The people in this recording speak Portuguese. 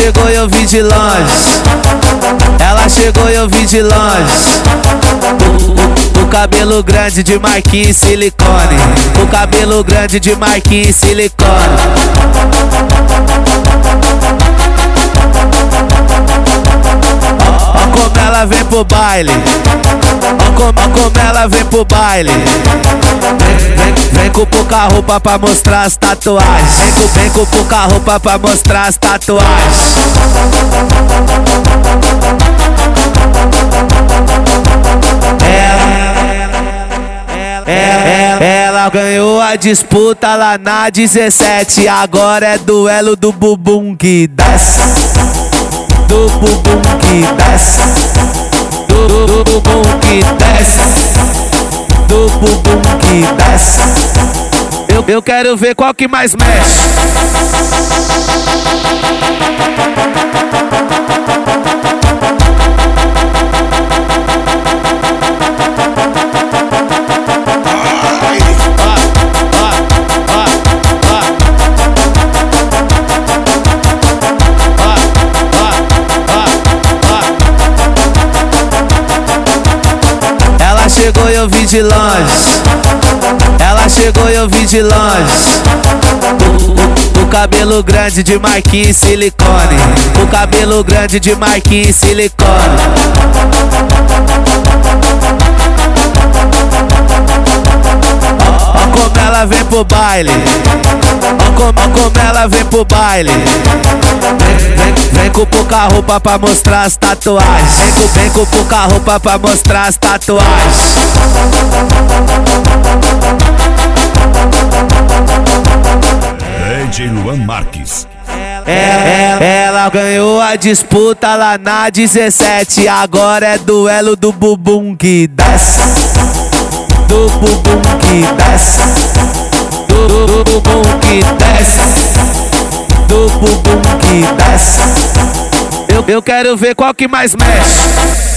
chegou e eu vi de longe. Ela chegou e eu vi de longe. O cabelo grande de marquinhos e silicone. O cabelo grande de marquinhos e silicone. Ó como ela vem pro baile. Ó como ela vem pro baile. Vem com pouca roupa pra mostrar as tatuagens. Vem com pouca roupa pra mostrar as tatuagens. Ela ganhou a disputa lá na 17. Agora é duelo do bumbum que desce. Do bumbum que desce. Do bumbum que desce. Do bumbum que desce. Eu quero ver qual que mais mexe. Ela chegou e eu vi de longe. Ela chegou e eu vi de longe. O cabelo grande de marquinhos e silicone. O cabelo grande de marquinhos e silicone. Ó como ela vem pro baile. Ó como ela vem pro baile. Vem com pouca roupa pra mostrar as tatuagens. Vem com pouca roupa pra mostrar as tatuagens. DJ Luan Marques. Ela ganhou a disputa lá na 17. Agora é duelo do bumbum que desce. Do bumbum que desce. Do bumbum que desce. Do bumbum que desce. Eu quero ver qual que mais mexe.